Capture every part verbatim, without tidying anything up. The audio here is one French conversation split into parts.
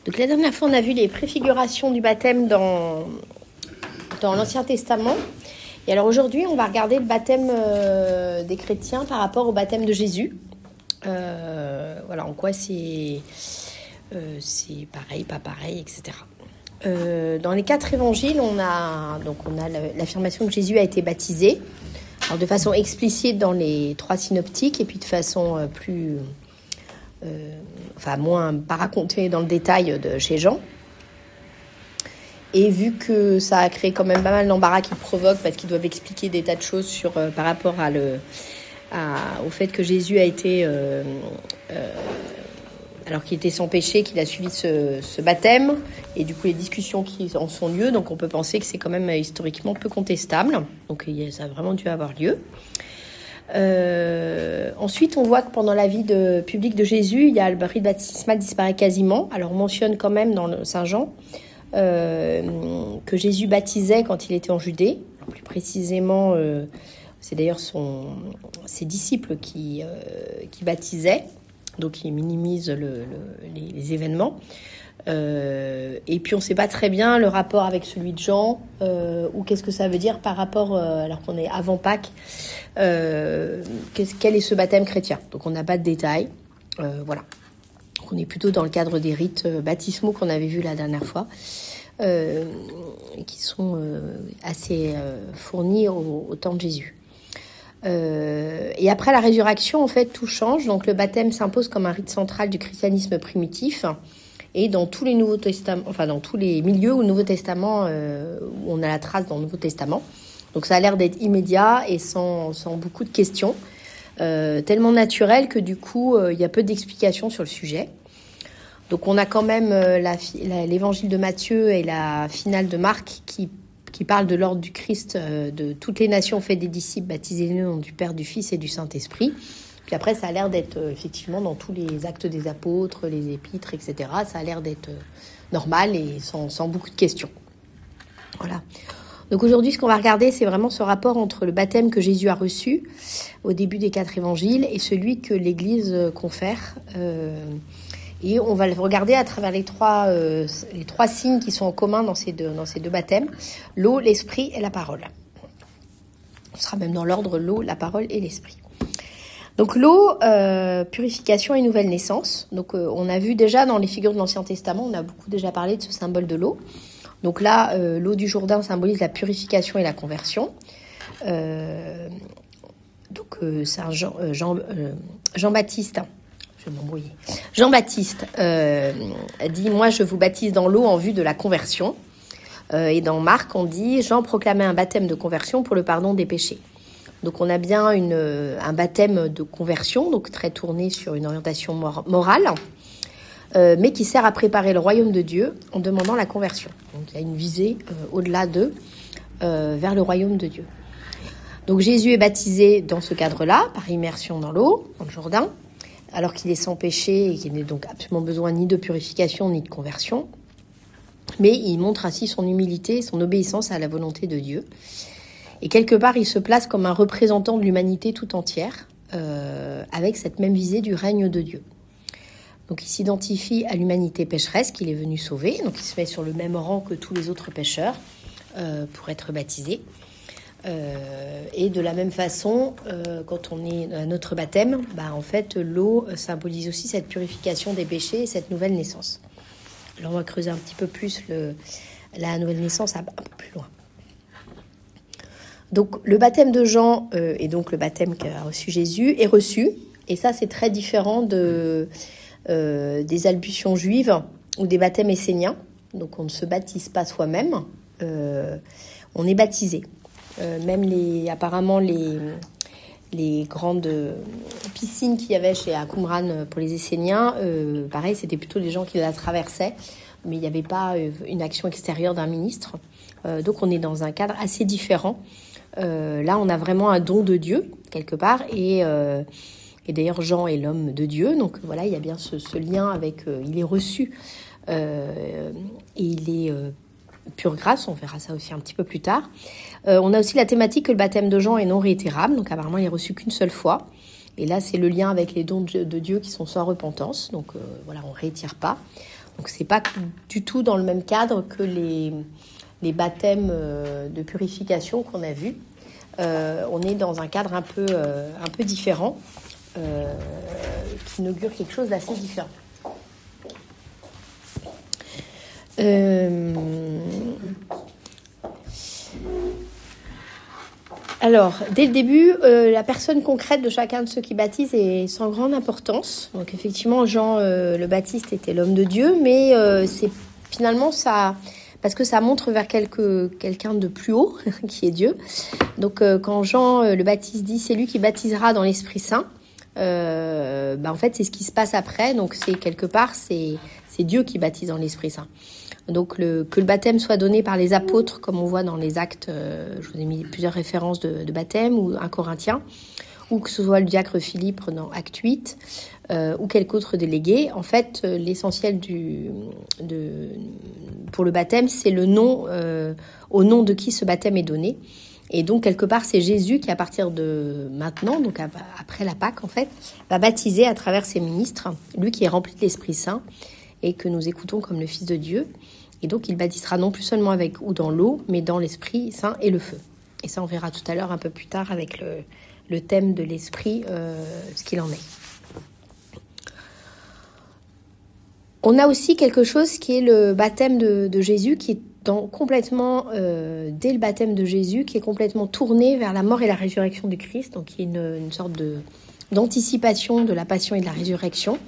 Donc la dernière fois, on a vu les préfigurations du baptême dans, dans l'Ancien Testament. Et alors aujourd'hui, on va regarder le baptême euh, des chrétiens par rapport au baptême de Jésus. Euh, voilà, en quoi c'est, euh, c'est pareil, pas pareil, et cetera. Euh, dans les quatre évangiles, on a, donc on a l'affirmation que Jésus a été baptisé, alors de façon explicite dans les trois synoptiques et puis de façon euh, plus... Euh, enfin moins pas raconté dans le détail de chez Jean. Et vu que ça a créé quand même pas mal d'embarras qui provoquent parce qu'ils doivent expliquer des tas de choses sur, euh, par rapport à le, à, au fait que Jésus a été euh, euh, alors qu'il était sans péché, qu'il a suivi ce, ce baptême, et du coup les discussions qui en sont lieu, donc on peut penser que c'est quand même historiquement peu contestable, donc ça a vraiment dû avoir lieu. Euh, ensuite, on voit que pendant la vie de, publique de Jésus, il y a le rite baptismal disparaît quasiment. Alors, on mentionne quand même dans le Saint Jean euh, que Jésus baptisait quand il était en Judée. Alors, plus précisément, euh, c'est d'ailleurs son, ses disciples qui, euh, qui baptisaient, donc il minimise le, le, les, les événements. Euh, et puis on ne sait pas très bien le rapport avec celui de Jean, euh, ou qu'est-ce que ça veut dire par rapport, euh, alors qu'on est avant Pâques, euh, quel est ce baptême chrétien. Donc on n'a pas de détails, euh, voilà. Donc, on est plutôt dans le cadre des rites baptismaux qu'on avait vus la dernière fois, euh, qui sont euh, assez euh, fournis au, au temps de Jésus. Euh, et après la résurrection, en fait, tout change. Donc le baptême s'impose comme un rite central du christianisme primitif. Et dans tous les Nouveaux Testaments, enfin dans tous les milieux où le Nouveau Testament, euh, où on a la trace dans le Nouveau Testament. Donc ça a l'air d'être immédiat et sans, sans beaucoup de questions, euh, tellement naturel que du coup euh, il y a peu d'explications sur le sujet. Donc on a quand même euh, la, la, l'évangile de Matthieu et la finale de Marc qui, qui parlent de l'ordre du Christ, euh, de toutes les nations faites des disciples, baptisés au nom du Père, du Fils et du Saint-Esprit. Puis après, ça a l'air d'être euh, effectivement dans tous les actes des apôtres, les épîtres, et cetera. Ça a l'air d'être euh, normal et sans, sans beaucoup de questions. Voilà. Donc aujourd'hui, ce qu'on va regarder, c'est vraiment ce rapport entre le baptême que Jésus a reçu au début des quatre évangiles et celui que l'Église confère. Euh, et on va le regarder à travers les trois, euh, les trois signes qui sont en commun dans ces deux, dans ces deux baptêmes, l'eau, l'esprit et la parole. Ce sera même dans l'ordre l'eau, la parole et l'esprit. Donc l'eau, euh, purification et nouvelle naissance. Donc euh, on a vu déjà dans les figures de l'Ancien Testament, on a beaucoup déjà parlé de ce symbole de l'eau. Donc là, euh, l'eau du Jourdain symbolise la purification et la conversion. Euh, donc euh, Saint Jean, euh, Jean, euh, Jean-Baptiste, je vais m'embrouiller. Jean-Baptiste euh, dit « Moi, je vous baptise dans l'eau en vue de la conversion. Euh, » Et dans Marc, on dit « Jean proclamait un baptême de conversion pour le pardon des péchés. » Donc on a bien une, un baptême de conversion, donc très tourné sur une orientation mor- morale, euh, mais qui sert à préparer le royaume de Dieu en demandant la conversion. Donc il y a une visée euh, au-delà d'eux, euh, vers le royaume de Dieu. Donc Jésus est baptisé dans ce cadre-là, par immersion dans l'eau, dans le Jourdain, alors qu'il est sans péché et qu'il n'a donc absolument besoin ni de purification ni de conversion. Mais il montre ainsi son humilité et son obéissance à la volonté de Dieu. Et quelque part, il se place comme un représentant de l'humanité tout entière, euh, avec cette même visée du règne de Dieu. Donc il s'identifie à l'humanité pécheresse qu'il est venu sauver, donc il se met sur le même rang que tous les autres pécheurs euh, pour être baptisé. Euh, et de la même façon, euh, quand on est à notre baptême, bah, en fait, l'eau symbolise aussi cette purification des péchés et cette nouvelle naissance. Alors on va creuser un petit peu plus le, la nouvelle naissance un peu plus loin. Donc le baptême de Jean euh, et donc le baptême qu'a reçu Jésus est reçu, et ça c'est très différent de, euh, des albutions juives ou des baptêmes esséniens. Donc on ne se baptise pas soi-même, euh, on est baptisé. Euh, même les, apparemment les, les grandes piscines qu'il y avait chez à Qumran pour les Esséniens, euh, pareil, c'était plutôt les gens qui la traversaient, mais il n'y avait pas euh, une action extérieure d'un ministre. Euh, donc on est dans un cadre assez différent. Euh, là, on a vraiment un don de Dieu, quelque part, et, euh, et d'ailleurs, Jean est l'homme de Dieu, donc voilà, il y a bien ce, ce lien avec... Euh, il est reçu, euh, et il est euh, pure grâce, on verra ça aussi un petit peu plus tard. Euh, on a aussi la thématique que le baptême de Jean est non réitérable, donc apparemment, il est reçu qu'une seule fois, et là, c'est le lien avec les dons de, de Dieu qui sont sans repentance, donc euh, voilà, on ne réitère pas. Donc c'est pas du tout dans le même cadre que les, les baptêmes euh, de purification qu'on a vus. Euh, on est dans un cadre un peu, euh, un peu différent, euh, qui inaugure quelque chose d'assez différent. Euh... Alors, dès le début, euh, la personne concrète de chacun de ceux qui baptisent est sans grande importance. Donc effectivement, Jean euh, le Baptiste était l'homme de Dieu, mais euh, c'est finalement ça... parce que ça montre vers quelque, quelqu'un de plus haut, qui est Dieu. Donc, euh, quand Jean euh, le Baptiste dit « c'est lui qui baptisera dans l'Esprit Saint euh, », bah, en fait, c'est ce qui se passe après. Donc, c'est quelque part, c'est, c'est Dieu qui baptise dans l'Esprit Saint. Donc, le, que le baptême soit donné par les apôtres, comme on voit dans les actes, euh, je vous ai mis plusieurs références de, de baptême, ou un Corinthien, ou que ce soit le diacre Philippe dans Acte huit, euh, ou quelque autre délégué. En fait, euh, l'essentiel du, de, pour le baptême, c'est le nom, euh, au nom de qui ce baptême est donné. Et donc, quelque part, c'est Jésus qui, à partir de maintenant, donc après la Pâque, en fait, va baptiser à travers ses ministres, lui qui est rempli de l'Esprit Saint, et que nous écoutons comme le Fils de Dieu. Et donc, il baptisera non plus seulement avec ou dans l'eau, mais dans l'Esprit Saint et le feu. Et ça, on verra tout à l'heure, un peu plus tard, avec le, le thème de l'Esprit, euh, ce qu'il en est. On a aussi quelque chose qui est le baptême de, de Jésus, qui est dans, complètement, euh, dès le baptême de Jésus, qui est complètement tourné vers la mort et la résurrection du Christ. Donc, il y a une, une sorte de, d'anticipation de la passion et de la résurrection.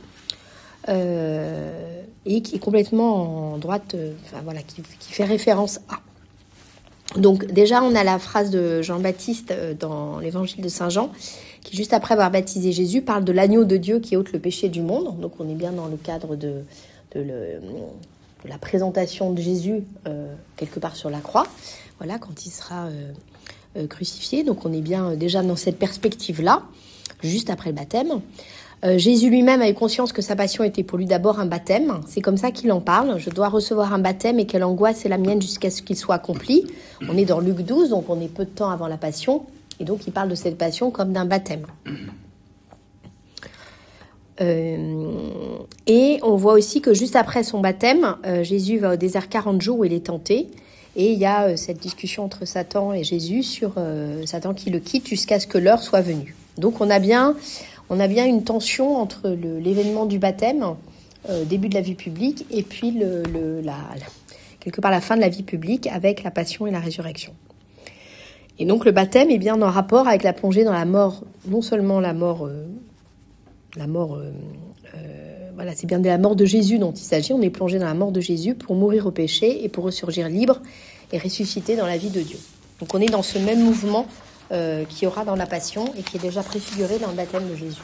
Euh, et qui est complètement en droite, euh, enfin voilà, qui, qui fait référence à. Donc déjà, on a la phrase de Jean-Baptiste euh, dans l'évangile de Saint Jean, qui juste après avoir baptisé Jésus, parle de l'agneau de Dieu qui ôte le péché du monde. Donc on est bien dans le cadre de, de, le, de la présentation de Jésus euh, quelque part sur la croix, voilà, quand il sera euh, euh, crucifié. Donc on est bien euh, déjà dans cette perspective-là, juste après le baptême. Euh, Jésus lui-même a eu conscience que sa passion était pour lui d'abord un baptême. C'est comme ça qu'il en parle. Je dois recevoir un baptême et quelle angoisse est la mienne jusqu'à ce qu'il soit accompli. On est dans Luc douze, donc on est peu de temps avant la passion. Et donc il parle de cette passion comme d'un baptême. Euh, et on voit aussi que juste après son baptême, euh, Jésus va au désert quarante jours où il est tenté. Et il y a euh, cette discussion entre Satan et Jésus sur euh, Satan qui le quitte jusqu'à ce que l'heure soit venue. Donc on a bien... On a bien une tension entre le, l'événement du baptême, euh, début de la vie publique, et puis le, le, la, la, quelque part la fin de la vie publique avec la passion et la résurrection. Et donc le baptême est bien en rapport avec la plongée dans la mort, non seulement la mort, euh, la mort, euh, euh, voilà, c'est bien de la mort de Jésus dont il s'agit. On est plongé dans la mort de Jésus pour mourir au péché et pour ressurgir libre et ressusciter dans la vie de Dieu. Donc on est dans ce même mouvement Euh, qui aura dans la passion et qui est déjà préfiguré dans le baptême de Jésus.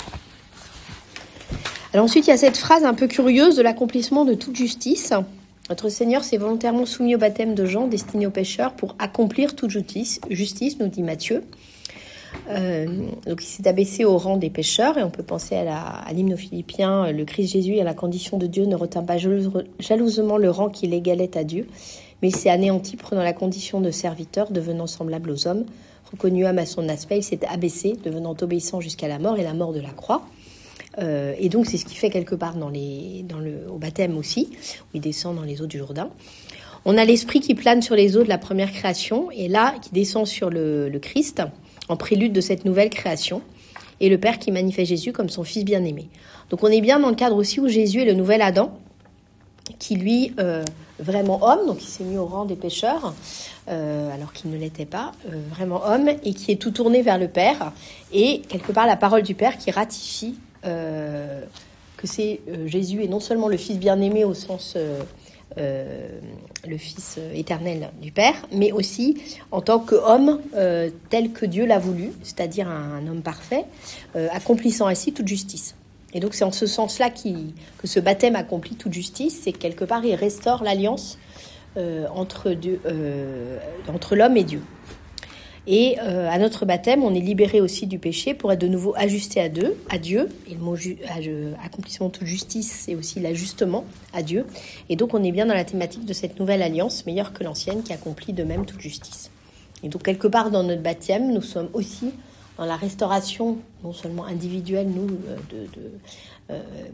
Alors ensuite, il y a cette phrase un peu curieuse de l'accomplissement de toute justice. Notre Seigneur s'est volontairement soumis au baptême de Jean, destiné aux pécheurs, pour accomplir toute justice, justice nous dit Matthieu. Euh, donc il s'est abaissé au rang des pécheurs, et on peut penser à, la, à l'hymne aux Philippiens, le Christ Jésus à la condition de Dieu ne retint pas jalousement le rang qu'il égalait à Dieu, mais il s'est anéanti, prenant la condition de serviteur, devenant semblable aux hommes. Reconnu homme à son aspect, il s'est abaissé, devenant obéissant jusqu'à la mort et la mort de la croix. Euh, et donc, c'est ce qu'il fait quelque part dans les, dans le, au baptême aussi, où il descend dans les eaux du Jourdain. On a l'Esprit qui plane sur les eaux de la première création, et là, qui descend sur le, le Christ, en prélude de cette nouvelle création, et le Père qui manifeste Jésus comme son Fils bien-aimé. Donc, on est bien dans le cadre aussi où Jésus est le nouvel Adam, qui lui, euh, vraiment homme, donc il s'est mis au rang des pécheurs, euh, alors qu'il ne l'était pas, euh, vraiment homme, et qui est tout tourné vers le Père, et quelque part la parole du Père qui ratifie euh, que c'est euh, Jésus est non seulement le Fils bien-aimé au sens euh, euh, le Fils éternel du Père, mais aussi en tant qu'homme euh, tel que Dieu l'a voulu, c'est-à-dire un, un homme parfait, euh, accomplissant ainsi toute justice. Et donc c'est en ce sens-là qu'il, que ce baptême accomplit toute justice, c'est que quelque part il restaure l'alliance euh, entre, Dieu, euh, entre l'homme et Dieu. Et euh, à notre baptême, on est libéré aussi du péché pour être de nouveau ajusté à, deux, à Dieu. Et le mot ju- accomplissement de toute justice, c'est aussi l'ajustement à Dieu. Et donc on est bien dans la thématique de cette nouvelle alliance, meilleure que l'ancienne, qui accomplit de même toute justice. Et donc quelque part dans notre baptême, nous sommes aussi dans la restauration, non seulement individuelle, nous, de, de, euh,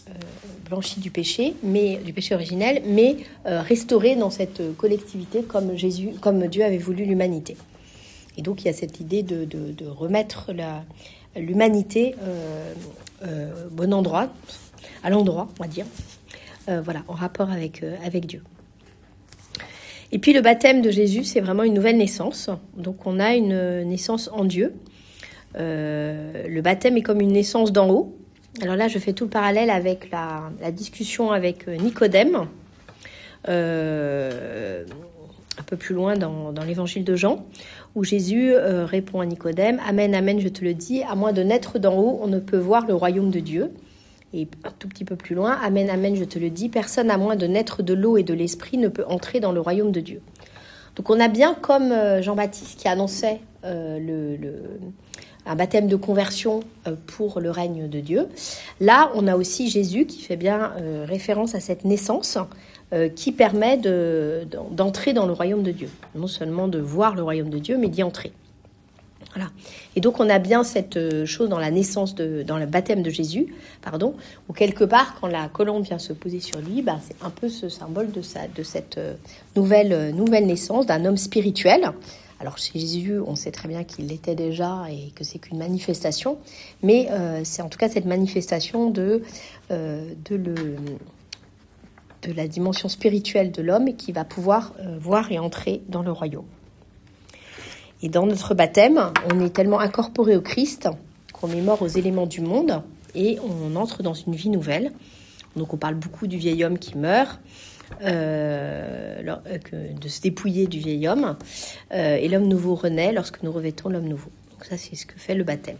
euh, blanchi du péché, mais du péché originel, mais euh, restauré dans cette collectivité comme Jésus, comme Dieu avait voulu l'humanité. Et donc il y a cette idée de, de, de remettre la, l'humanité euh, euh, au bon endroit, à l'endroit, on va dire, euh, voilà, en rapport avec, euh, avec Dieu. Et puis le baptême de Jésus, c'est vraiment une nouvelle naissance. Donc on a une naissance en Dieu. Euh, le baptême est comme une naissance d'en haut. Alors là, je fais tout le parallèle avec la, la discussion avec Nicodème, euh, un peu plus loin dans, dans l'évangile de Jean, où Jésus euh, répond à Nicodème, « Amen, amen, je te le dis, à moins de naître d'en haut, on ne peut voir le royaume de Dieu. » Et un tout petit peu plus loin, « Amen, amen, je te le dis, personne à moins de naître de l'eau et de l'esprit ne peut entrer dans le royaume de Dieu. » Donc on a bien comme Jean-Baptiste qui annonçait euh, le... le un baptême de conversion pour le règne de Dieu. Là, on a aussi Jésus qui fait bien euh, référence à cette naissance euh, qui permet de, d'entrer dans le royaume de Dieu. Non seulement de voir le royaume de Dieu, mais d'y entrer. Voilà. Et donc, on a bien cette chose dans la naissance, de, dans le baptême de Jésus, pardon, où quelque part, quand la colombe vient se poser sur lui, bah, c'est un peu ce symbole de, sa, de cette nouvelle, nouvelle naissance d'un homme spirituel. Alors chez Jésus, on sait très bien qu'il l'était déjà et que c'est qu'une manifestation, mais euh, c'est en tout cas cette manifestation de, euh, de, le, de la dimension spirituelle de l'homme qui va pouvoir euh, voir et entrer dans le royaume. Et dans notre baptême, on est tellement incorporé au Christ qu'on est mort aux éléments du monde et on entre dans une vie nouvelle. Donc on parle beaucoup du vieil homme qui meurt, Euh, de se dépouiller du vieil homme euh, et l'homme nouveau renaît lorsque nous revêtons l'homme nouveau. Donc ça, c'est ce que fait le baptême.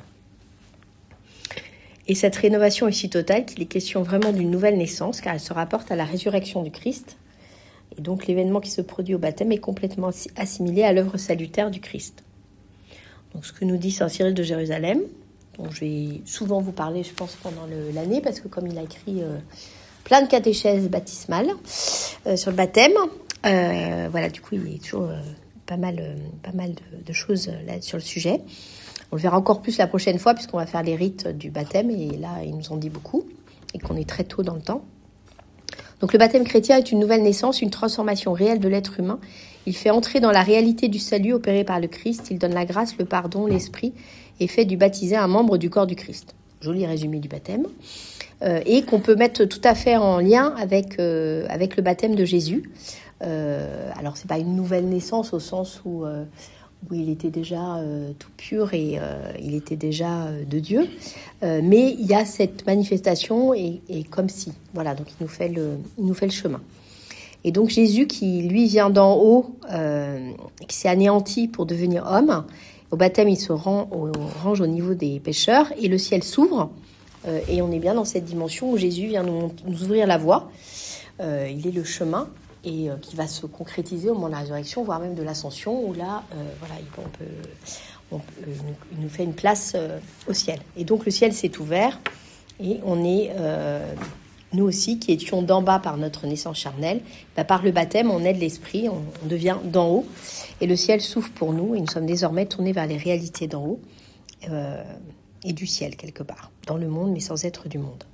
Et cette rénovation est si totale qu'il est question vraiment d'une nouvelle naissance, car elle se rapporte à la résurrection du Christ. Et donc l'événement qui se produit au baptême est complètement assimilé à l'œuvre salutaire du Christ. Donc ce que nous dit saint Cyril de Jérusalem, dont je vais souvent vous parler, je pense, pendant le, l'année, parce que comme il a écrit euh, plein de catéchèses baptismales euh, sur le baptême. Euh, voilà, du coup, il y a toujours euh, pas mal, euh, pas mal de, de choses euh, là sur le sujet. On le verra encore plus la prochaine fois, puisqu'on va faire les rites du baptême. Et là, ils nous en dit beaucoup, et qu'on est très tôt dans le temps. Donc, le baptême chrétien est une nouvelle naissance, une transformation réelle de l'être humain. Il fait entrer dans la réalité du salut opéré par le Christ. Il donne la grâce, le pardon, l'esprit, et fait du baptisé un membre du corps du Christ. Joli résumé du baptême. Euh, et qu'on peut mettre tout à fait en lien avec, euh, avec le baptême de Jésus. Euh, alors, c'est pas une nouvelle naissance au sens où, euh, où il était déjà euh, tout pur et euh, il était déjà euh, de Dieu. Euh, mais il y a cette manifestation et, et comme si. Voilà, donc il nous fait le, il nous fait le chemin. Et donc Jésus qui, lui, vient d'en haut, euh, qui s'est anéanti pour devenir homme, au baptême, il se rend au, range au niveau des pécheurs et le ciel s'ouvre. Euh, et on est bien dans cette dimension où Jésus vient nous, nous ouvrir la voie. Euh, il est le chemin et euh, qui va se concrétiser au moment de la résurrection, voire même de l'ascension, où là, euh, voilà, il, on peut, on peut, il nous fait une place euh, au ciel. Et donc le ciel s'est ouvert et on est, euh, nous aussi, qui étions d'en bas par notre naissance charnelle, bah, par le baptême, on aide l'esprit, on, on devient d'en haut et le ciel s'ouvre pour nous et nous sommes désormais tournés vers les réalités d'en haut. Euh, et du ciel, quelque part, dans le monde, mais sans être du monde.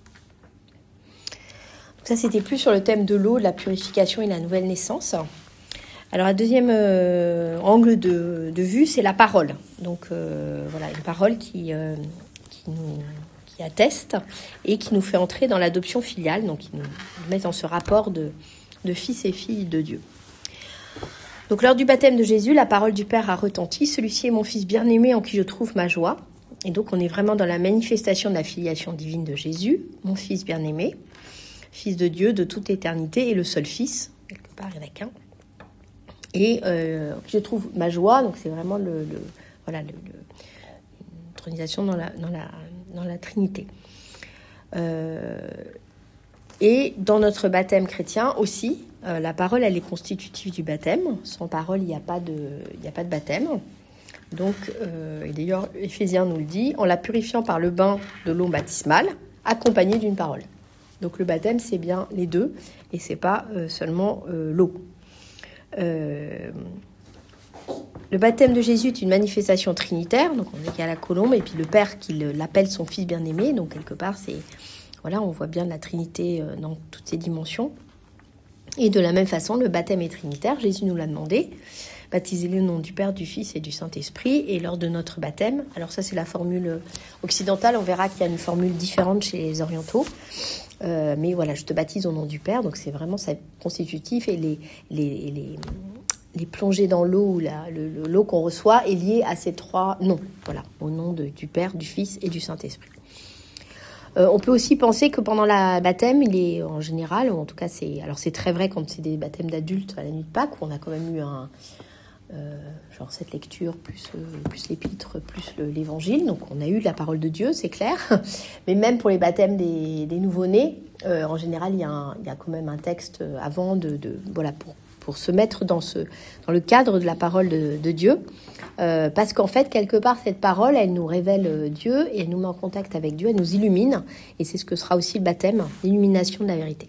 Donc ça, c'était plus sur le thème de l'eau, de la purification et de la nouvelle naissance. Alors, un deuxième euh, angle de, de vue, c'est la parole. Donc, euh, voilà, une parole qui, euh, qui, nous, qui atteste et qui nous fait entrer dans l'adoption filiale, donc qui nous met dans ce rapport de, de fils et filles de Dieu. Donc, lors du baptême de Jésus, la parole du Père a retenti. Celui-ci est mon fils bien-aimé en qui je trouve ma joie. Et donc, on est vraiment dans la manifestation de la filiation divine de Jésus, mon fils bien-aimé, fils de Dieu de toute éternité et le seul fils, quelque part, il n'y en a qu'un. Et euh, je trouve ma joie, donc c'est vraiment le, le voilà le, le, une intronisation dans la, dans la, dans la Trinité. Euh, et dans notre baptême chrétien aussi, euh, la parole, elle est constitutive du baptême. Sans parole, il n'y a pas de, il n'y a pas de baptême. Donc, euh, et d'ailleurs, Éphésiens nous le dit, en la purifiant par le bain de l'eau baptismale, accompagnée d'une parole. Donc, le baptême, c'est bien les deux, et c'est pas euh, seulement euh, l'eau. Euh, le baptême de Jésus est une manifestation trinitaire, donc on est qu'il y a la colombe, et puis le Père qui l'appelle son Fils bien-aimé, donc quelque part, c'est voilà, on voit bien la Trinité dans toutes ses dimensions. Et de la même façon, le baptême est trinitaire. Jésus nous l'a demandé. Baptisez-les au nom du Père, du Fils et du Saint-Esprit. Et lors de notre baptême, alors ça c'est la formule occidentale, on verra qu'il y a une formule différente chez les orientaux. Euh, mais voilà, je te baptise au nom du Père, donc c'est vraiment ça constitutif. Et les, les, les, les plongées dans l'eau, ou la, le, le, l'eau qu'on reçoit est liée à ces trois noms. Voilà, au nom de, du Père, du Fils et du Saint-Esprit. Euh, on peut aussi penser que pendant la baptême, il est en général, ou en tout cas c'est, alors c'est très vrai quand c'est des baptêmes d'adultes à la nuit de Pâques, où on a quand même eu un, euh, genre cette lecture plus euh, plus l'épître, plus le, l'évangile, donc on a eu la parole de Dieu, c'est clair. Mais même pour les baptêmes des, des nouveau-nés, euh, en général il y a un, il y a quand même un texte avant de, de voilà pour pour se mettre dans ce dans le cadre de la parole de, de Dieu. Euh, parce qu'en fait, quelque part, cette parole, elle nous révèle Dieu et elle nous met en contact avec Dieu, elle nous illumine. Et c'est ce que sera aussi le baptême, l'illumination de la vérité.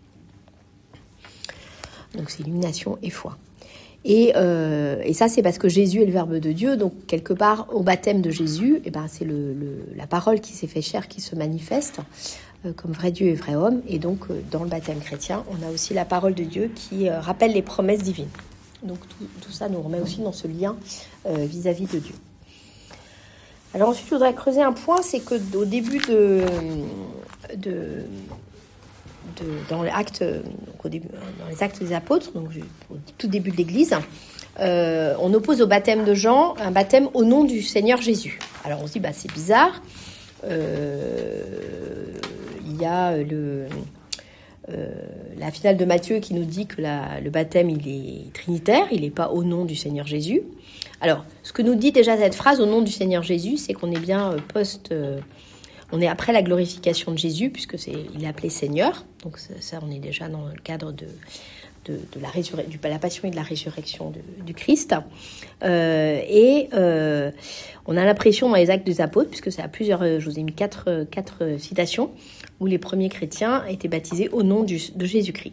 Donc c'est illumination et foi. Et, euh, et ça, c'est parce que Jésus est le Verbe de Dieu. Donc quelque part, au baptême de Jésus, eh ben, c'est le, le, la parole qui s'est fait chair qui se manifeste euh, comme vrai Dieu et vrai homme. Et donc, euh, dans le baptême chrétien, on a aussi la parole de Dieu qui euh, rappelle les promesses divines. Donc tout, tout ça nous remet aussi dans ce lien euh, vis-à-vis de Dieu. Alors ensuite, je voudrais creuser un point, c'est que au début de, de, de dans les actes, donc au début, dans les actes des apôtres, donc au tout début de l'Église, euh, on oppose au baptême de Jean un baptême au nom du Seigneur Jésus. Alors on se dit, bah c'est bizarre. Euh, il y a le Euh, la finale de Matthieu qui nous dit que la, le baptême il est trinitaire, il n'est pas au nom du Seigneur Jésus. Alors, ce que nous dit déjà cette phrase au nom du Seigneur Jésus, c'est qu'on est bien post, euh, on est après la glorification de Jésus puisque c'est, il est appelé Seigneur. Donc ça, ça on est déjà dans le cadre de de, de la résurrection, de la passion et de la résurrection de, du Christ. Euh, et euh, on a l'impression dans les actes des apôtres, puisque c'est à plusieurs, je vous ai mis quatre quatre citations où les premiers chrétiens étaient baptisés au nom du, de Jésus-Christ.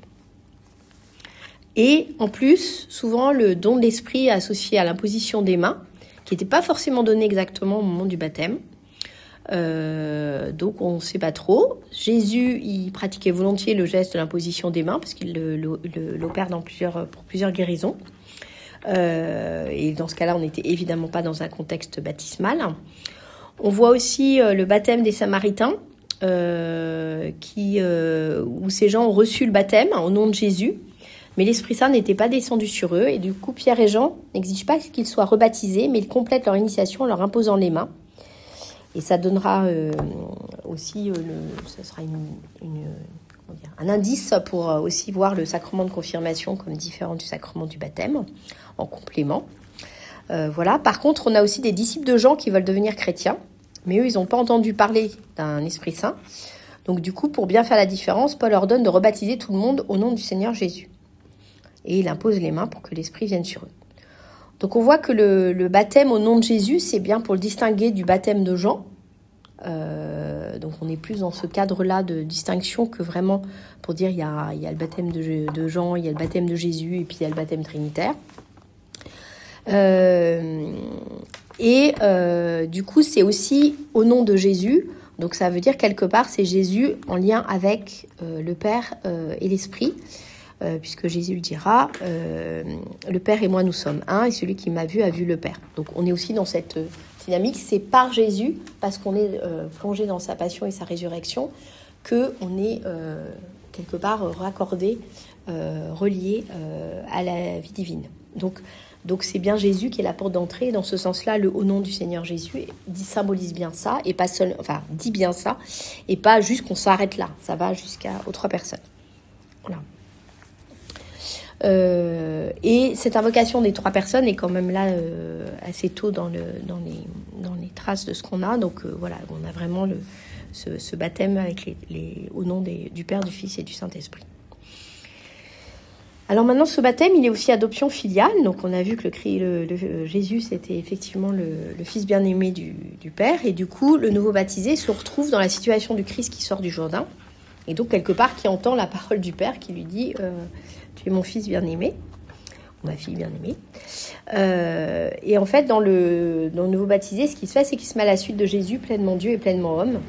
Et en plus, souvent, le don de l'esprit est associé à l'imposition des mains, qui n'était pas forcément donné exactement au moment du baptême. Euh, donc, on ne sait pas trop. Jésus, il pratiquait volontiers le geste de l'imposition des mains, parce qu'il le, le, le, l'opère dans plusieurs, pour plusieurs guérisons. Euh, et dans ce cas-là, on n'était évidemment pas dans un contexte baptismal. On voit aussi euh, le baptême des Samaritains, Euh, qui, euh, où ces gens ont reçu le baptême au nom de Jésus, mais l'Esprit Saint n'était pas descendu sur eux, et du coup Pierre et Jean n'exigent pas qu'ils soient rebaptisés, mais ils complètent leur initiation en leur imposant les mains. Et ça donnera euh, aussi, euh, le, ça sera une, une, comment dire, un indice pour euh, aussi voir le sacrement de confirmation comme différent du sacrement du baptême, en complément. Euh, voilà. Par contre, on a aussi des disciples de Jean qui veulent devenir chrétiens, mais eux, ils n'ont pas entendu parler d'un Esprit Saint. Donc du coup, pour bien faire la différence, Paul leur donne de rebaptiser tout le monde au nom du Seigneur Jésus. Et il impose les mains pour que l'Esprit vienne sur eux. Donc on voit que le, le baptême au nom de Jésus, c'est bien pour le distinguer du baptême de Jean. Euh, donc on est plus dans ce cadre-là de distinction que vraiment pour dire il y a, il y a le baptême de, de Jean, il y a le baptême de Jésus et puis il y a le baptême trinitaire. Euh, et euh, du coup, c'est aussi au nom de Jésus. Donc ça veut dire quelque part, c'est Jésus en lien avec euh, le Père euh, et l'Esprit. Euh, puisque Jésus le dira, euh, le Père et moi nous sommes un, et celui qui m'a vu a vu le Père. Donc on est aussi dans cette euh, dynamique, c'est par Jésus, parce qu'on est euh, plongé dans sa passion et sa résurrection, qu'on est euh, quelque part raccordé, euh, relié euh, à la vie divine. Donc, donc c'est bien Jésus qui est la porte d'entrée, et dans ce sens-là, le au nom du Seigneur Jésus dit, symbolise bien ça, et pas seul, enfin dit bien ça, et pas juste qu'on s'arrête là, ça va jusqu'à aux trois personnes. Voilà. Euh, et cette invocation des trois personnes est quand même là euh, assez tôt dans, le, dans, les, dans les traces de ce qu'on a. Donc euh, voilà, on a vraiment le, ce, ce baptême avec les, les, au nom des, du Père, du Fils et du Saint-Esprit. Alors maintenant, ce baptême, il est aussi adoption filiale. Donc on a vu que le, le, le Jésus, c'était effectivement le, le Fils bien-aimé du, du Père. Et du coup, le nouveau baptisé se retrouve dans la situation du Christ qui sort du Jourdain. Et donc quelque part, qui entend la parole du Père qui lui dit... Euh, tu es mon fils bien-aimé, ma fille bien-aimée. Euh, et en fait, dans le, dans le nouveau baptisé, ce qui se fait, c'est qu'il se met à la suite de Jésus, pleinement Dieu et pleinement homme.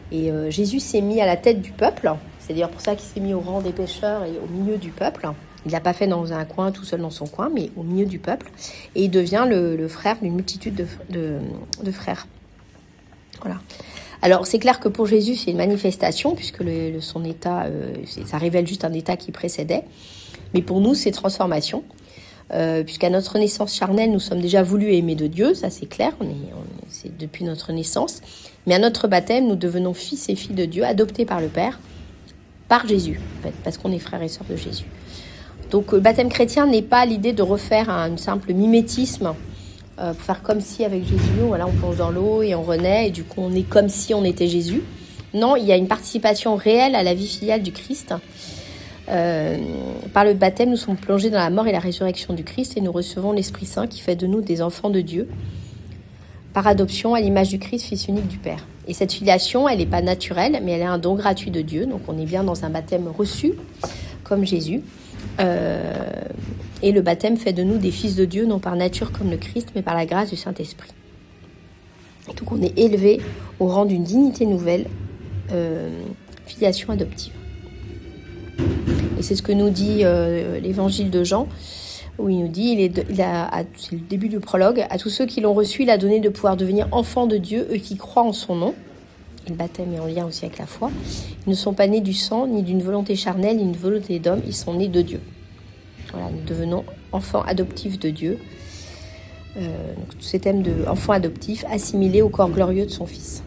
Et euh, Jésus s'est mis à la tête du peuple. C'est d'ailleurs pour ça qu'il s'est mis au rang des pécheurs et au milieu du peuple. Il ne l'a pas fait dans un coin, tout seul dans son coin, mais au milieu du peuple. Et il devient le, le frère d'une multitude de, de, de frères. Voilà. Alors, c'est clair que pour Jésus, c'est une manifestation, puisque le, le, son état, euh, ça révèle juste un état qui précédait. Mais pour nous, c'est transformation. Euh, puisqu'à notre naissance charnelle, nous sommes déjà voulus et aimés de Dieu, ça c'est clair, on est, on, c'est depuis notre naissance. Mais à notre baptême, nous devenons fils et filles de Dieu, adoptés par le Père, par Jésus, en fait, parce qu'on est frères et sœurs de Jésus. Donc le baptême chrétien n'est pas l'idée de refaire un simple mimétisme, euh, pour faire comme si avec Jésus, voilà, on plonge dans l'eau et on renaît, et du coup on est comme si on était Jésus. Non, il y a une participation réelle à la vie filiale du Christ. Euh, par le baptême, nous sommes plongés dans la mort et la résurrection du Christ et nous recevons l'Esprit Saint qui fait de nous des enfants de Dieu par adoption à l'image du Christ, fils unique du Père. Et cette filiation, elle n'est pas naturelle, mais elle est un don gratuit de Dieu. Donc on est bien dans un baptême reçu, comme Jésus. Euh, et le baptême fait de nous des fils de Dieu, non par nature comme le Christ, mais par la grâce du Saint-Esprit. Et donc on est élevé au rang d'une dignité nouvelle, euh, filiation adoptive. Et c'est ce que nous dit euh, l'évangile de Jean, où il nous dit, il est, il a, à, c'est le début du prologue, à tous ceux qui l'ont reçu, il a donné de pouvoir devenir enfants de Dieu, eux qui croient en son nom. Et le baptême est en lien aussi avec la foi. Ils ne sont pas nés du sang, ni d'une volonté charnelle, ni d'une volonté d'homme, ils sont nés de Dieu. Voilà, nous devenons enfants adoptifs de Dieu. Euh, donc, ce thème de enfant adoptif, assimilé au corps glorieux de son Fils.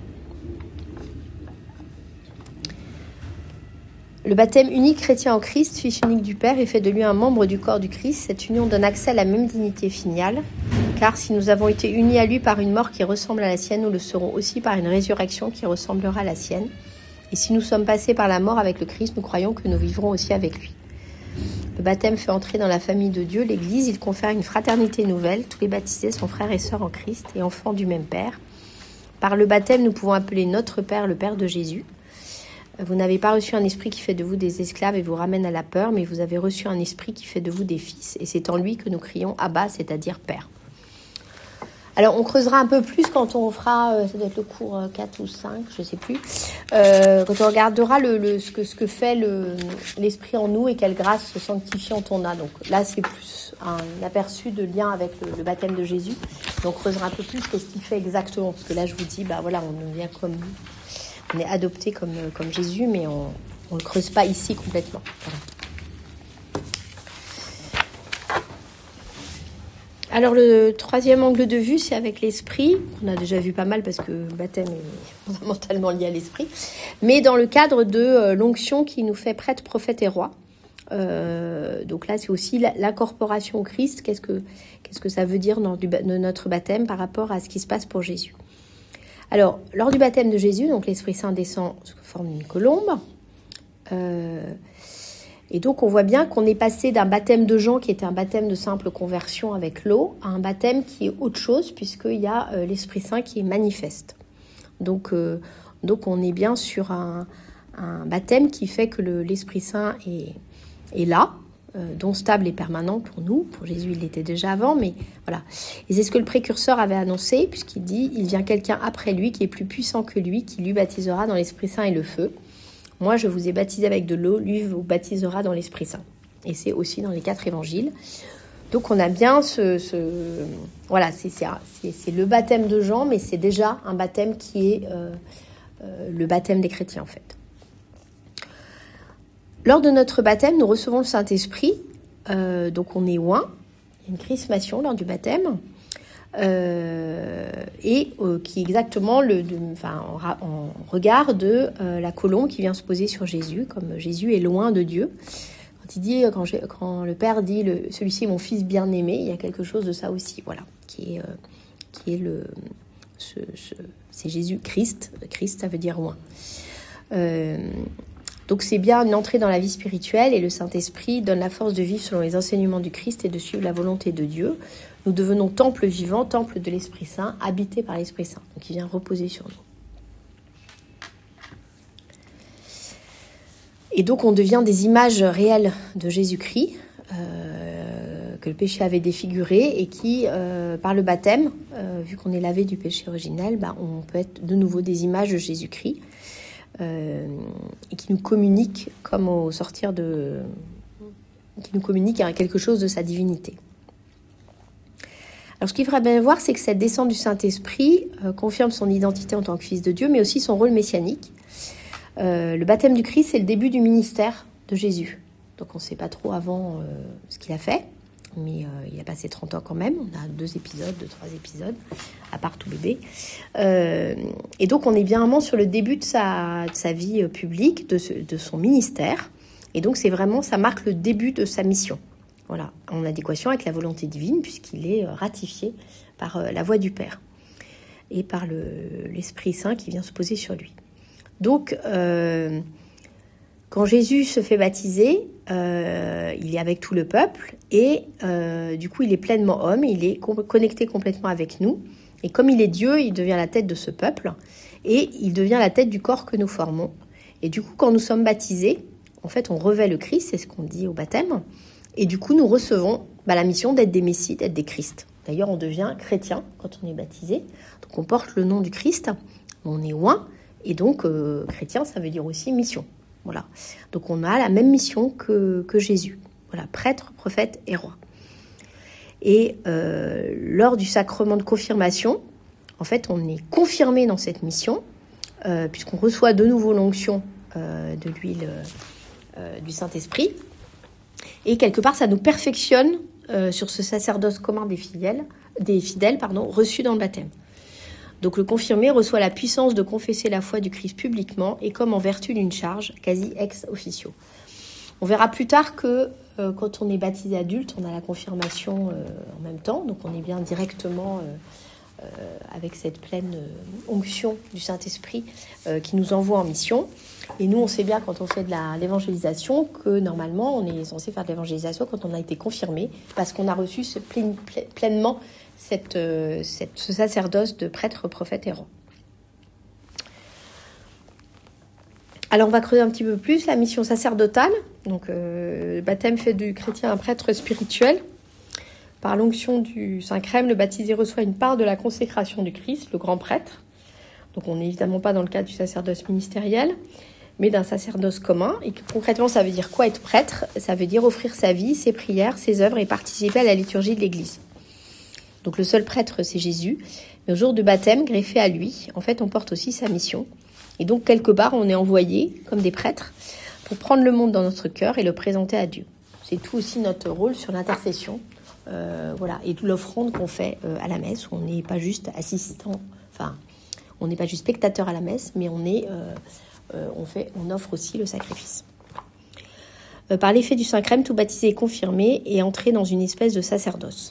Le baptême unique chrétien en Christ, fils unique du Père, et fait de lui un membre du corps du Christ. Cette union donne accès à la même dignité filiale, car si nous avons été unis à lui par une mort qui ressemble à la sienne, nous le serons aussi par une résurrection qui ressemblera à la sienne. Et si nous sommes passés par la mort avec le Christ, nous croyons que nous vivrons aussi avec lui. Le baptême fait entrer dans la famille de Dieu, l'Église. Il confère une fraternité nouvelle. Tous les baptisés sont frères et sœurs en Christ et enfants du même Père. Par le baptême, nous pouvons appeler notre Père le Père de Jésus. Vous n'avez pas reçu un esprit qui fait de vous des esclaves et vous ramène à la peur, mais vous avez reçu un esprit qui fait de vous des fils. Et c'est en lui que nous crions « Abba », c'est-à-dire « Père ». Alors, on creusera un peu plus quand on fera, euh, ça doit être le cours quatre ou cinq, je ne sais plus, euh, quand on regardera le, le, ce, que, ce que fait le, l'esprit en nous et quelle grâce sanctifiante on a. Donc là, c'est plus un aperçu de lien avec le, le baptême de Jésus. Donc, on creusera un peu plus qu'est-ce qu'il fait exactement. Parce que là, je vous dis, bah voilà, on devient comme lui. On est adopté comme, comme Jésus, mais on ne le creuse pas ici complètement. Voilà. Alors le troisième angle de vue, c'est avec l'esprit. On a déjà vu pas mal parce que le baptême est fondamentalement lié à l'esprit. Mais dans le cadre de euh, l'onction qui nous fait prêtre, prophète et roi. Euh, donc là, c'est aussi la, l'incorporation au Christ. Qu'est-ce que, qu'est-ce que ça veut dire dans du, de notre baptême par rapport à ce qui se passe pour Jésus? Alors, lors du baptême de Jésus, donc l'Esprit Saint descend sous forme d'une colombe. Euh, et donc, on voit bien qu'on est passé d'un baptême de Jean, qui était un baptême de simple conversion avec l'eau, à un baptême qui est autre chose, puisqu'il y a euh, l'Esprit Saint qui est manifeste. Donc, euh, donc on est bien sur un, un baptême qui fait que le, l'Esprit Saint est, est là, euh, don stable et permanent pour nous. Pour Jésus, il l'était déjà avant, mais voilà. Et c'est ce que le précurseur avait annoncé, puisqu'il dit « Il vient quelqu'un après lui qui est plus puissant que lui, qui lui baptisera dans l'Esprit Saint et le feu. Moi, je vous ai baptisé avec de l'eau, lui vous baptisera dans l'Esprit Saint. » Et c'est aussi dans les quatre évangiles. Donc, on a bien ce... ce voilà, c'est, c'est, c'est, c'est le baptême de Jean, mais c'est déjà un baptême qui est euh, euh, le baptême des chrétiens, en fait. Lors de notre baptême, nous recevons le Saint-Esprit, euh, donc on est oint, il y a une chrismation lors du baptême, euh, et euh, qui est exactement le, de, enfin, en, en regard de euh, la colombe qui vient se poser sur Jésus, comme Jésus est loin de Dieu. Quand il dit, quand, j'ai, quand le Père dit le, « Celui-ci est mon Fils bien-aimé », il y a quelque chose de ça aussi, voilà, qui est, euh, qui est le, ce, ce, c'est Jésus-Christ, Christ ça veut dire oint. Euh, Donc c'est bien une entrée dans la vie spirituelle et le Saint-Esprit donne la force de vivre selon les enseignements du Christ et de suivre la volonté de Dieu. Nous devenons temple vivant, temple de l'Esprit Saint, habité par l'Esprit Saint. Donc il vient reposer sur nous. Et donc on devient des images réelles de Jésus-Christ, euh, que le péché avait défiguré et qui, euh, par le baptême, euh, vu qu'on est lavé du péché originel, bah, on peut être de nouveau des images de Jésus-Christ. euh, et qui nous communique comme au sortir de... qui nous communique à quelque chose de sa divinité. Alors, ce qu'il faudrait bien voir, c'est que cette descente du Saint-Esprit euh, confirme son identité en tant que fils de Dieu, mais aussi son rôle messianique. Euh, le baptême du Christ, c'est le début du ministère de Jésus. Donc, on ne sait pas trop avant euh, ce qu'il a fait, mais euh, il a passé trente ans quand même. On a deux épisodes, deux, trois épisodes, à part tout bébé. Euh, et donc, on est bien vraiment sur le début de sa, de sa vie euh, publique, de, ce, de son ministère. Et donc, c'est vraiment, ça marque le début de sa mission. Voilà, en adéquation avec la volonté divine, puisqu'il est ratifié par la voix du Père et par le, l'Esprit Saint qui vient se poser sur lui. Donc, euh, quand Jésus se fait baptiser, euh, il est avec tout le peuple et euh, du coup, il est pleinement homme, il est connecté complètement avec nous. Et comme il est Dieu, il devient la tête de ce peuple et il devient la tête du corps que nous formons. Et du coup, quand nous sommes baptisés, en fait, on revêt le Christ, c'est ce qu'on dit au baptême. Et du coup, nous recevons bah, la mission d'être des Messies, d'être des Christ. D'ailleurs, on devient chrétien quand on est baptisé. Donc, on porte le nom du Christ, on est oint. Et donc, euh, chrétien, ça veut dire aussi mission. Voilà. Donc, on a la même mission que, que Jésus. Voilà, prêtre, prophète et roi. Et euh, lors du sacrement de confirmation, en fait, on est confirmé dans cette mission, euh, puisqu'on reçoit de nouveau l'onction euh, de l'huile euh, du Saint-Esprit. Et quelque part, ça nous perfectionne euh, sur ce sacerdoce commun des fidèles, des fidèles pardon, reçus dans le baptême. Donc le confirmé reçoit la puissance de confesser la foi du Christ publiquement et comme en vertu d'une charge, quasi ex officio. On verra plus tard que euh, quand on est baptisé adulte, on a la confirmation euh, en même temps, donc on est bien directement euh, euh, avec cette pleine euh, onction du Saint-Esprit euh, qui nous envoie en mission. Et nous, on sait bien quand on fait de la, l'évangélisation que normalement, on est censé faire de l'évangélisation quand on a été confirmé, parce qu'on a reçu ce plein, pleinement cette, euh, cette, ce sacerdoce de prêtre, prophète et roi. Alors, on va creuser un petit peu plus la mission sacerdotale. Donc, euh, le baptême fait du chrétien un prêtre spirituel. Par l'onction du Saint-Crème, le baptisé reçoit une part de la consécration du Christ, le grand prêtre. Donc, on n'est évidemment pas dans le cadre du sacerdoce ministériel, mais d'un sacerdoce commun. Et que, concrètement, ça veut dire quoi être prêtre ? Ça veut dire offrir sa vie, ses prières, ses œuvres et participer à la liturgie de l'Église. Donc le seul prêtre, c'est Jésus. Mais au jour du baptême, greffé à lui, en fait, on porte aussi sa mission. Et donc, quelque part, on est envoyé, comme des prêtres, pour prendre le monde dans notre cœur et le présenter à Dieu. C'est tout aussi notre rôle sur l'intercession. Euh, voilà, et toute l'offrande qu'on fait euh, à la messe, où on n'est pas juste assistant, enfin, on n'est pas juste spectateur à la messe, mais on est... Euh, Euh, on, fait, on offre aussi le sacrifice. Euh, par l'effet du Saint-Crème, tout baptisé est confirmé et entré dans une espèce de sacerdoce.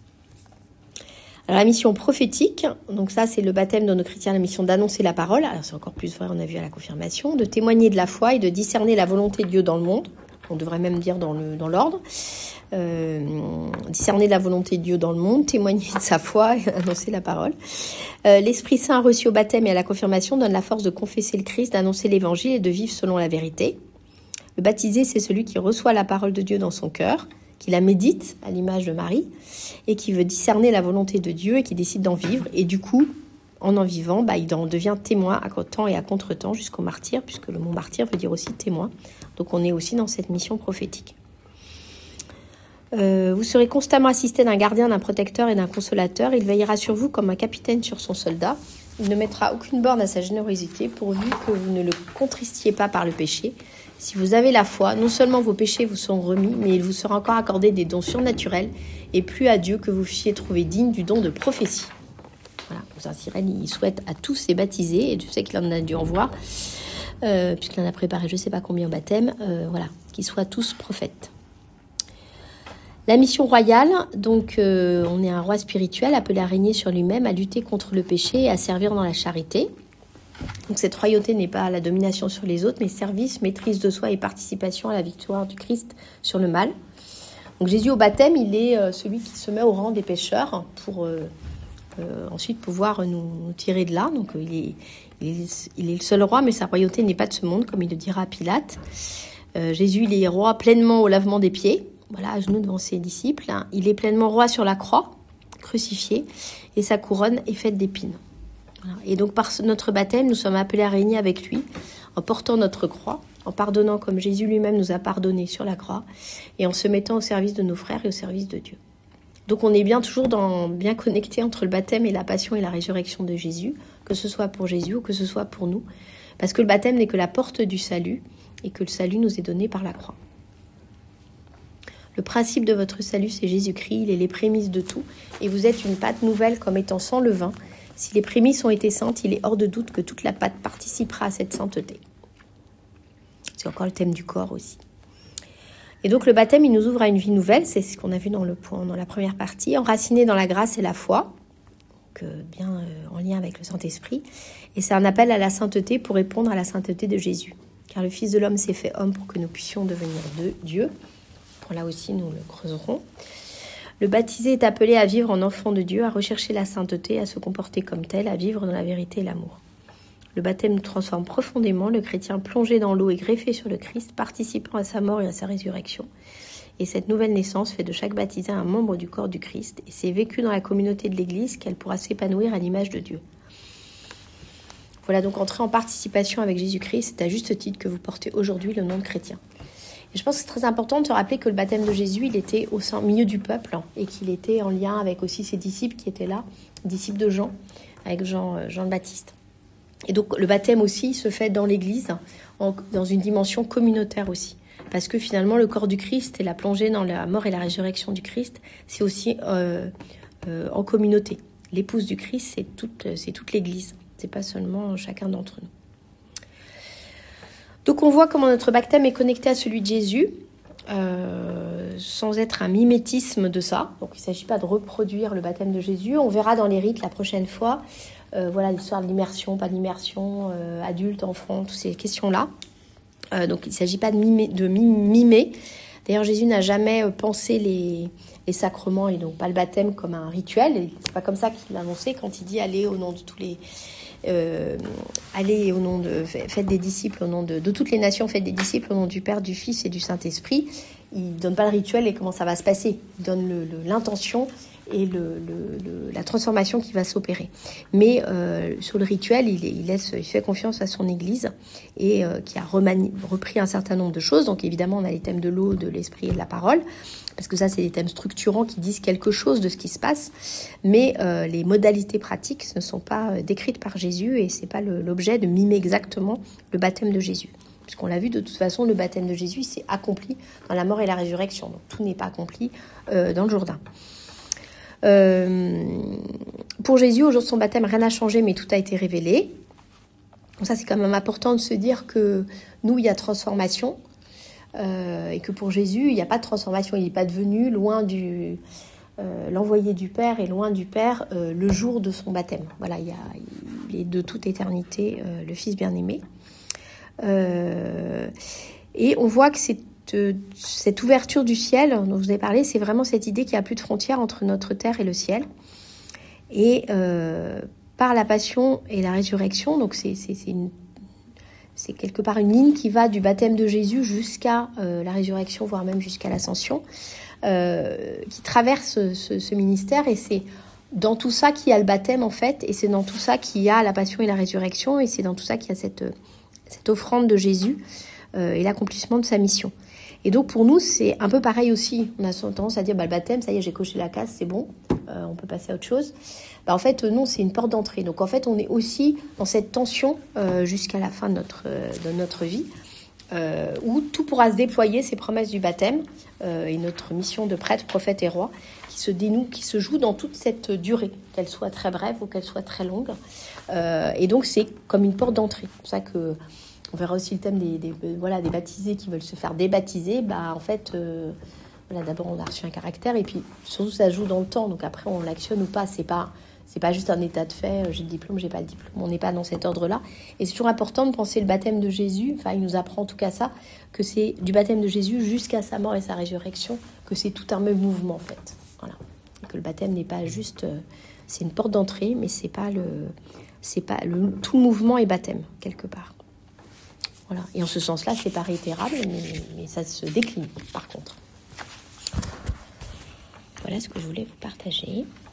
Alors la mission prophétique, donc ça c'est le baptême de nos chrétiens, la mission d'annoncer la parole, alors c'est encore plus vrai, on a vu à la confirmation, de témoigner de la foi et de discerner la volonté de Dieu dans le monde, on devrait même dire dans, le, dans l'ordre, euh, discerner la volonté de Dieu dans le monde, témoigner de sa foi et annoncer la parole. Euh, L'Esprit Saint reçu au baptême et à la confirmation donne la force de confesser le Christ, d'annoncer l'Évangile et de vivre selon la vérité. Le baptisé, c'est celui qui reçoit la parole de Dieu dans son cœur, qui la médite à l'image de Marie, et qui veut discerner la volonté de Dieu et qui décide d'en vivre. Et du coup, en en vivant, bah, il en devient témoin à temps et à contre-temps jusqu'au martyr, puisque le mot martyr veut dire aussi témoin. Donc on est aussi dans cette mission prophétique. Euh, vous serez constamment assisté d'un gardien, d'un protecteur et d'un consolateur. Il veillera sur vous comme un capitaine sur son soldat. Il ne mettra aucune borne à sa générosité, pourvu que vous ne le contristiez pas par le péché. Si vous avez la foi, non seulement vos péchés vous seront remis, mais il vous sera encore accordé des dons surnaturels, et plus à Dieu que vous fussiez trouvé digne du don de prophétie. Voilà, Saint Cyril, il souhaite à tous ces baptisés, et je sais qu'il en a dû en voir, euh, puisqu'il en a préparé je ne sais pas combien baptêmes, euh, voilà, qu'ils soient tous prophètes. La mission royale, donc euh, on est un roi spirituel appelé à régner sur lui-même, à lutter contre le péché et à servir dans la charité. Donc cette royauté n'est pas la domination sur les autres, mais service, maîtrise de soi et participation à la victoire du Christ sur le mal. Donc Jésus au baptême, il est euh, celui qui se met au rang des pécheurs pour euh, euh, ensuite pouvoir nous, nous tirer de là. Donc euh, il, est, il, est, il est le seul roi, mais sa royauté n'est pas de ce monde, comme il le dira à Pilate. Euh, Jésus, il est roi pleinement au lavement des pieds. Voilà, à genoux devant ses disciples. Il est pleinement roi sur la croix, crucifié, et sa couronne est faite d'épines. Voilà. Et donc par notre baptême, nous sommes appelés à régner avec lui en portant notre croix, en pardonnant comme Jésus lui-même nous a pardonné sur la croix et en se mettant au service de nos frères et au service de Dieu. Donc on est bien toujours dans, bien connecté entre le baptême et la passion et la résurrection de Jésus, que ce soit pour Jésus ou que ce soit pour nous, parce que le baptême n'est que la porte du salut et que le salut nous est donné par la croix. Le principe de votre salut, c'est Jésus-Christ, il est les prémices de tout, et vous êtes une pâte nouvelle comme étant sans levain. Si les prémices ont été saintes, il est hors de doute que toute la pâte participera à cette sainteté. C'est encore le thème du corps aussi. Et donc le baptême, il nous ouvre à une vie nouvelle, c'est ce qu'on a vu dans, le point, dans la première partie, enraciné dans la grâce et la foi, donc, euh, bien euh, en lien avec le Saint-Esprit. Et c'est un appel à la sainteté pour répondre à la sainteté de Jésus. Car le Fils de l'homme s'est fait homme pour que nous puissions devenir de Dieu. Pour là aussi, nous le creuserons. Le baptisé est appelé à vivre en enfant de Dieu, à rechercher la sainteté, à se comporter comme tel, à vivre dans la vérité et l'amour. Le baptême nous transforme profondément, le chrétien plongé dans l'eau et greffé sur le Christ, participant à sa mort et à sa résurrection. Et cette nouvelle naissance fait de chaque baptisé un membre du corps du Christ, et c'est vécu dans la communauté de l'Église qu'elle pourra s'épanouir à l'image de Dieu. Voilà donc entrer en participation avec Jésus-Christ, c'est à juste titre que vous portez aujourd'hui le nom de chrétien. Et je pense que c'est très important de se rappeler que le baptême de Jésus, il était au sein, au milieu du peuple, hein, et qu'il était en lien avec aussi ses disciples qui étaient là, disciples de Jean, avec Jean, Jean le Baptiste. Et donc le baptême aussi se fait dans l'Église, en, dans une dimension communautaire aussi. Parce que finalement le corps du Christ et la plongée dans la mort et la résurrection du Christ, c'est aussi euh, euh, en communauté. L'épouse du Christ, c'est toute, c'est toute l'Église, c'est pas seulement chacun d'entre nous. Donc on voit comment notre baptême est connecté à celui de Jésus, euh, sans être un mimétisme de ça. Donc il ne s'agit pas de reproduire le baptême de Jésus. On verra dans les rites la prochaine fois. Euh, voilà l'histoire de l'immersion, pas d'immersion, euh, adulte, enfant, toutes ces questions-là. Euh, donc il ne s'agit pas de mimer. De mimer. D'ailleurs, Jésus n'a jamais pensé les, les sacrements et donc pas le baptême comme un rituel. C'est pas comme ça qu'il l'a annoncé quand il dit allez au nom de tous les... Euh, allez au nom de... Faites des disciples au nom de... De toutes les nations, faites des disciples au nom du Père, du Fils et du Saint-Esprit. Il ne donne pas le rituel et comment ça va se passer. Il donne le, le, l'intention et le, le, le, la transformation qui va s'opérer. Mais euh, sur le rituel, il, il, laisse, il fait confiance à son Église et euh, qui a remani- repris un certain nombre de choses. Donc évidemment, on a les thèmes de l'eau, de l'esprit et de la parole, parce que ça, c'est des thèmes structurants qui disent quelque chose de ce qui se passe. Mais euh, les modalités pratiques ne sont pas décrites par Jésus et c'est pas le, l'objet de mimer exactement le baptême de Jésus. Puisqu'on l'a vu, de toute façon, le baptême de Jésus s'est accompli dans la mort et la résurrection. Donc tout n'est pas accompli euh, dans le Jourdain. Euh, pour Jésus, au jour de son baptême, rien n'a changé, mais tout a été révélé. Donc ça, c'est quand même important de se dire que nous, il y a transformation, euh, et que pour Jésus, il n'y a pas de transformation. Il n'est pas devenu loin du euh, l'envoyé du Père et loin du Père euh, le jour de son baptême. Voilà, il, y a, il est de toute éternité euh, le Fils bien-aimé. Euh, et on voit que c'est De, cette ouverture du ciel dont vous avez parlé, c'est vraiment cette idée qu'il n'y a plus de frontière entre notre terre et le ciel. Et euh, par la passion et la résurrection, donc c'est, c'est, c'est, une, c'est quelque part une ligne qui va du baptême de Jésus jusqu'à euh, la résurrection, voire même jusqu'à l'ascension, euh, qui traverse ce, ce ministère. Et c'est dans tout ça qu'il y a le baptême, en fait, et c'est dans tout ça qu'il y a la passion et la résurrection, et c'est dans tout ça qu'il y a cette, cette offrande de Jésus euh, et l'accomplissement de sa mission. Et donc pour nous, c'est un peu pareil aussi. On a tendance à dire, bah, le baptême, ça y est, j'ai coché la case, c'est bon, euh, on peut passer à autre chose. Bah, en fait, non, c'est une porte d'entrée. Donc en fait, on est aussi dans cette tension euh, jusqu'à la fin de notre, euh, de notre vie, euh, où tout pourra se déployer, ces promesses du baptême, euh, et notre mission de prêtre, prophète et roi, qui se dénoue, qui se joue dans toute cette durée, qu'elle soit très brève ou qu'elle soit très longue. Euh, et donc c'est comme une porte d'entrée. C'est pour ça que... On verra aussi le thème des, des, voilà, des baptisés qui veulent se faire débaptiser. Bah, en fait, euh, voilà, d'abord, on a reçu un caractère et puis surtout, ça joue dans le temps. Donc après, on l'actionne ou pas. C'est pas, c'est pas juste un état de fait. J'ai le diplôme, j'ai pas le diplôme. On n'est pas dans cet ordre-là. Et c'est toujours important de penser le baptême de Jésus. Enfin, il nous apprend en tout cas ça, que c'est du baptême de Jésus jusqu'à sa mort et sa résurrection, que c'est tout un même mouvement, en fait. Voilà. Et que le baptême n'est pas juste... Euh, c'est une porte d'entrée, mais c'est pas le... C'est pas le, tout le mouvement est baptême, quelque part. Voilà. Et en ce sens-là, c'est pas réitérable, mais, mais ça se décline, par contre. Voilà ce que je voulais vous partager.